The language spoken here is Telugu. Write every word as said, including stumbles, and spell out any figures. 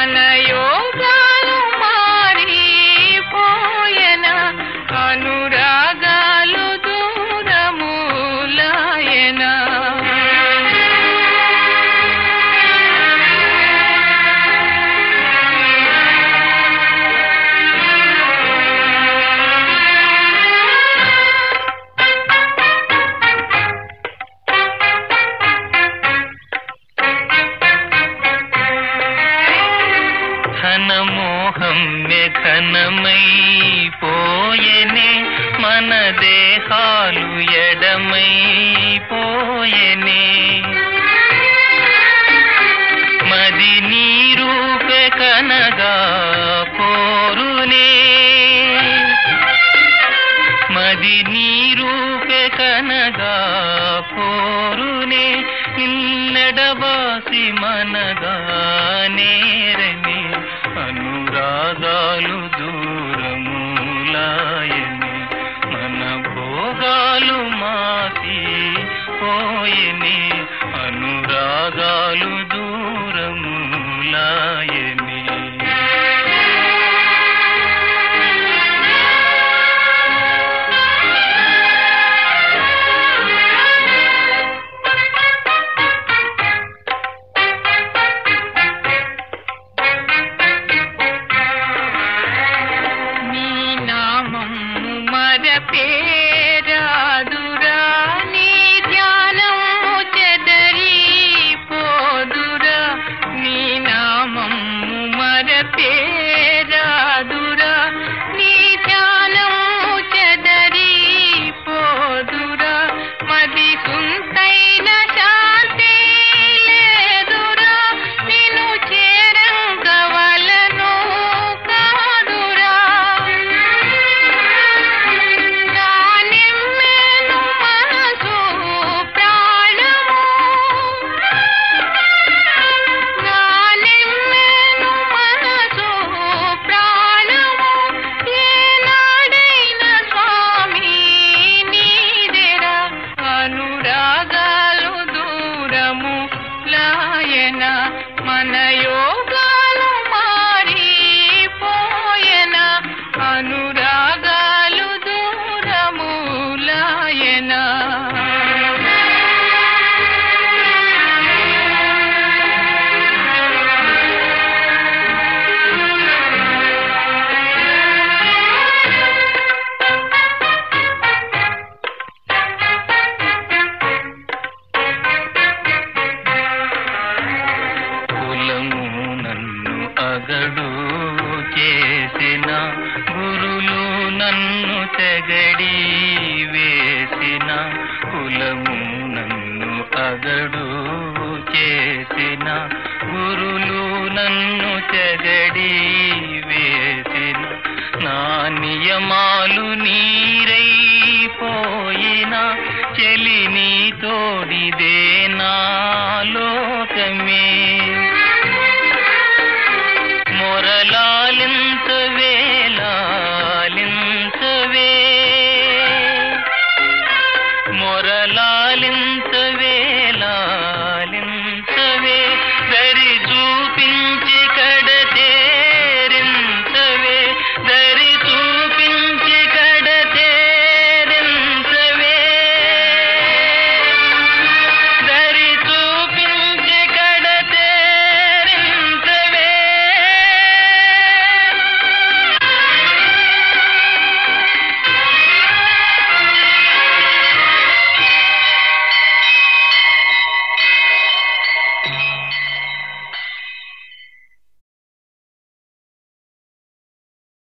మన యోగాలు మారిపోయెన అనురాగాలు దూరములాయెన ఘనమోహం ఘనమైపోయెనే మన దేహాలు ఎడమైపోయెనే మది నీ రూపే కనగా కోరునే మది నీ రూపే కనగా కోరునే ఇల్లెడబాసి మనగా నేరని అనురాగాలు దూరములాయని మన భోగాలు మాసి పోయని అనురాగాలు దూరములాయని పేరాదురా నీ ధ్యానము చెదరి పోదురా నీ నామము మరపేరాదురా నీ ధ్యానము చెదరి పోదురా మది సుంతైన శాంతి లేదురా నిన్ను చేరంగవలను కాదురా మన యోగాలు మారిపోయెన అనురాగాలు దూరములాయెన అగడు చేసిన గురులు నన్ను తెగడి వేసిన కులము నన్ను అగడు చేసిన గురులు నన్ను తెగడి